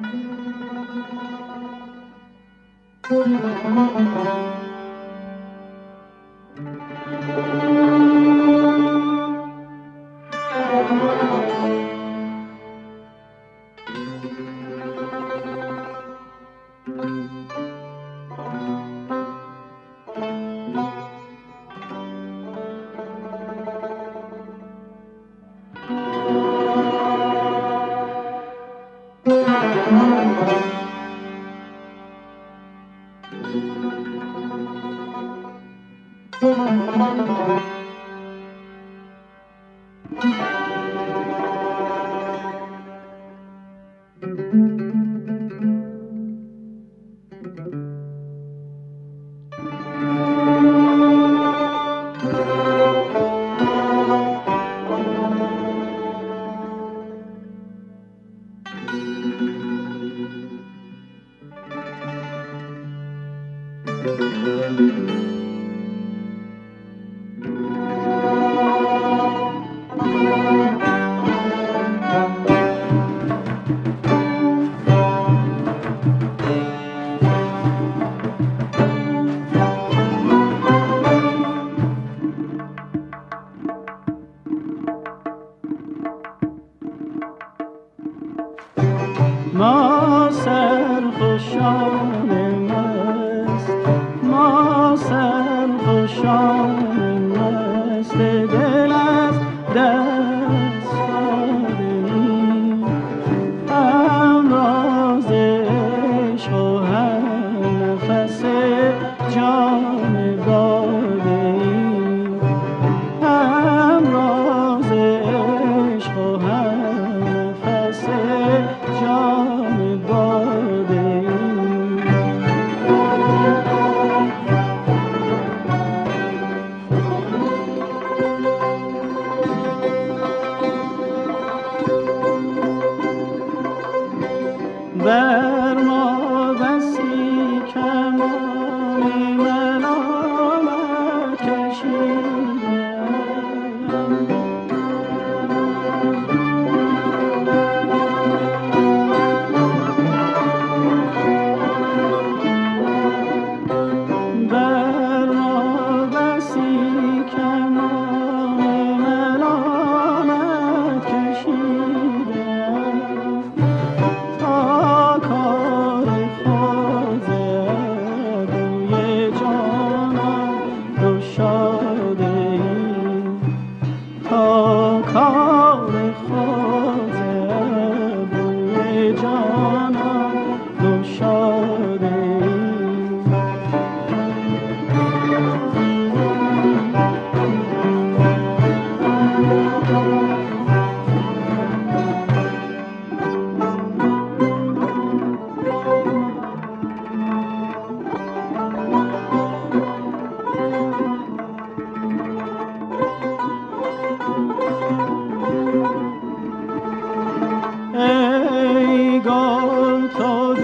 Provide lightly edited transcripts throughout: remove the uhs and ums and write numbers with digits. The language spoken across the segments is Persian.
ما سرخوشان مست، ما سرخوشان مست دل از دست دادیم، هم راز عشق و هم نفس جان دادیم، هم راز عشق و هم نفس جان دادیم. بر ما بسی کمان ملامت کشیدند، بر ما بسی کمان ملامت کشیدند، تا کار خود روی جانان گشاده ایم، تا کار خود روی جانان گشاده ایم. ای گل تو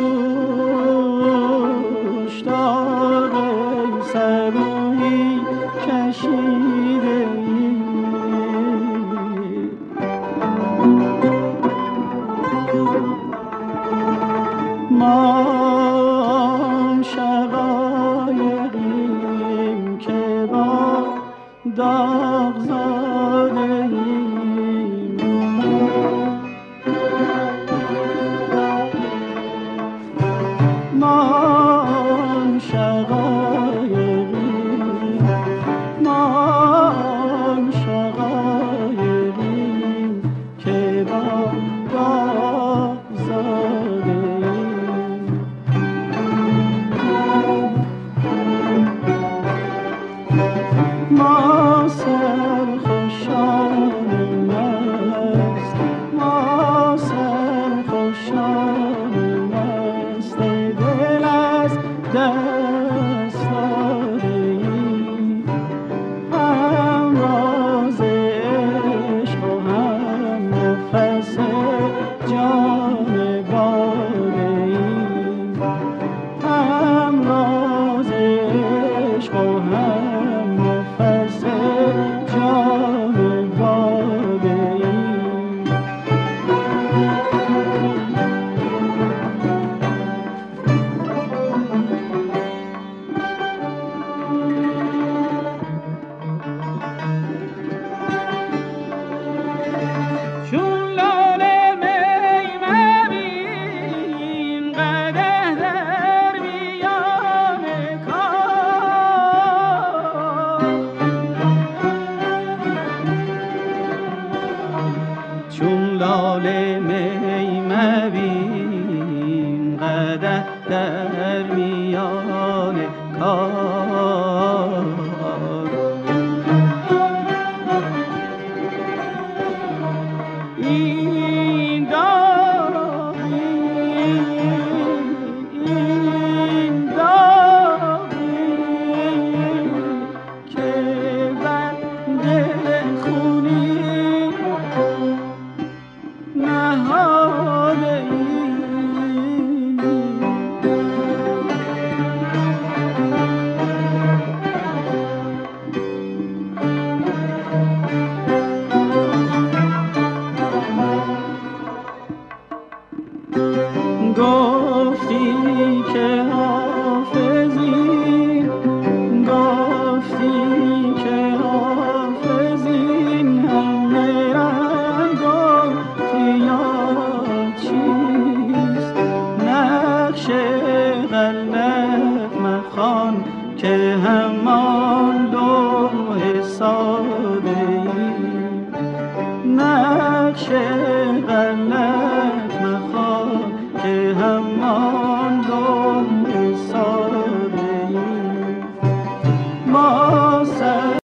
دوش دار سبویی کشیده ای، ما آن شقایقیم که با داغ زاده ایم، ما آن شقایقیم، ما آن شقایقیم که با داغ زاده ایم. ما سرخوشان مست، ما سرخوشان مست دل از دست دادیم، هم راز عشق و هم نفس جان دادیم، هم راز عشق و هم نفس جان دادیم. قدح در میان کار چون لاله می مبین قدح در میان کار این داغی که بر دل خونی نهاده گفتی که حافظی گفتی که حافظی همه رنگ گفتی یاد چیست نقش غلط مخوان که همان لوح ساده ای نقش غلط